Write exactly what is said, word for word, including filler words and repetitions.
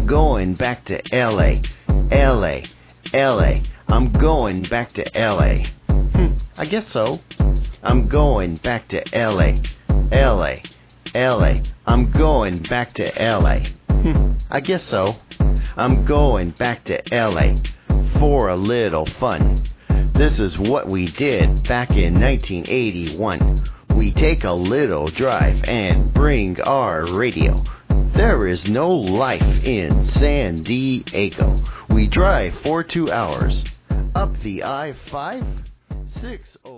I'm going back to L A, L A, L A. I'm going back to L A. Hmm, I guess so. I'm going back to L A, L A, L A. I'm going back to L A. Hmm, I guess so. I'm going back to L A for a little fun. This is what we did back in nineteen eighty-one. We take a little drive and bring our radio. There is no life in San Diego. We drive for two hours up the I five six oh.